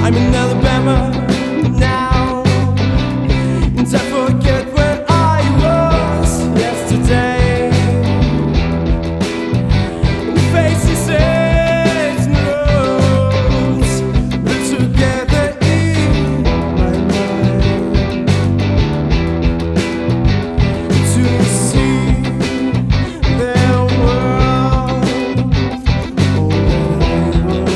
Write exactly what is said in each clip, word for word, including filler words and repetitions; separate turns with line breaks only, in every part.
I'm in Alabama now, and I forget where I was yesterday. The faces and roads blur together in my mind. To see their world, all that I wanted.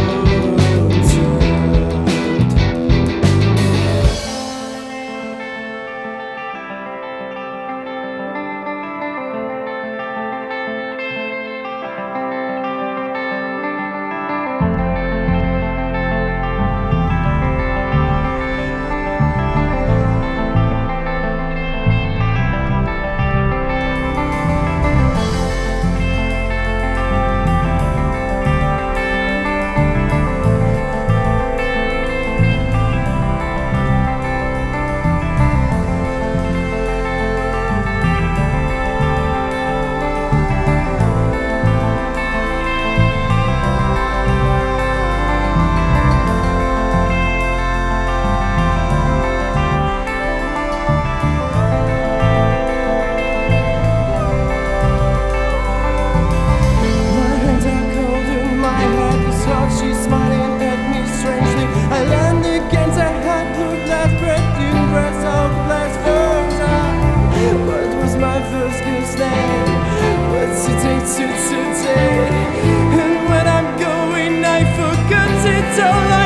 She's smiling at me strangely. I leaned against her head, looked left, breath in, breath out, last verse. What was my first girl's name? What's today to today? And when I'm going, I forgot it all.